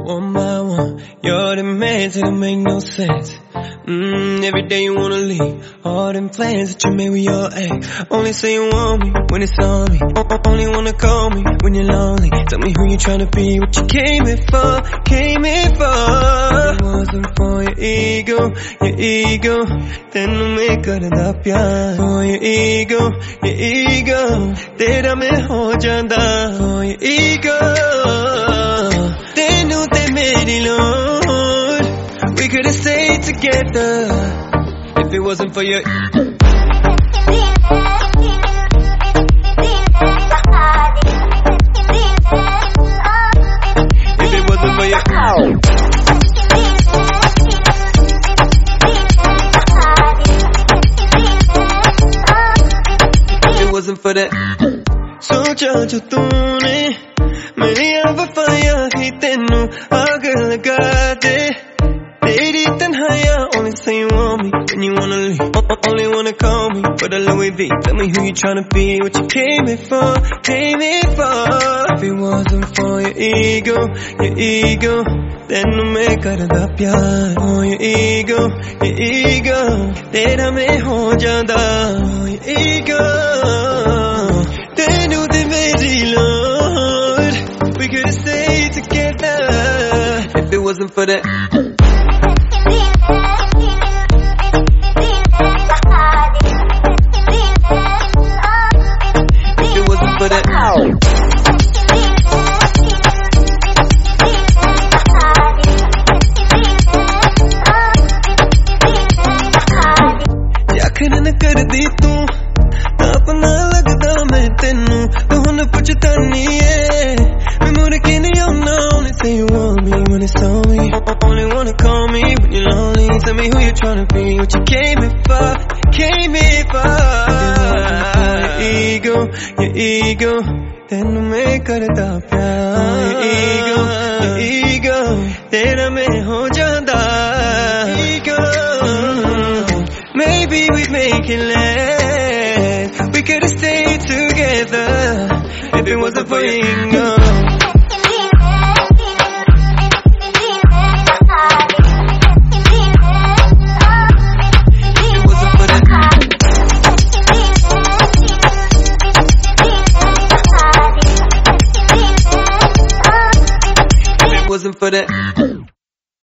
One by one, you're the man that don't make no sense. Every day you wanna leave. All them plans that you made with your ex. Only say you want me when it's on me. Only wanna call me when you're lonely. Tell me who you tryna be, what you came here for, came here for. If it wasn't for your ego, then no me करदा प्यार. For your ego, तेरा मैं हो जांदा. For your ego, तेनू ते मेरी लोड़. We could've stayed together if it wasn't for your. If it wasn't for your. If it wasn't for that. सोचा जो तूने मेरी वफाया ही तेनू आग लगा दे. Lady Tanhaya, only say you want me when you wanna leave. Only wanna call me for the Louis V. Tell me who you tryna be, what you came here for, came here for. If it wasn't for your ego, then no me karda pyar. For your ego, tera मैं हो जांदा. For your ego, तेनू ते मेरी लोड़. We could've stayed together if it wasn't for that. If it wasn't for that. याखर न कर दी तू अपना लगदा मैं तेनू. तू हुन पुछतानी है मैं मुड़ के नहीं आउना. Only say you want me when it's on me. Only wanna call me when you're lonely. Tell me who you tryna be, what you came here for, came here for. Your ego, तेनू मैं करदा प्यार. Your ego, तेरा मैं हो जांदा. Ego, maybe we'd make it last. We could've stayed together if it wasn't for your ego. Wasn't for that.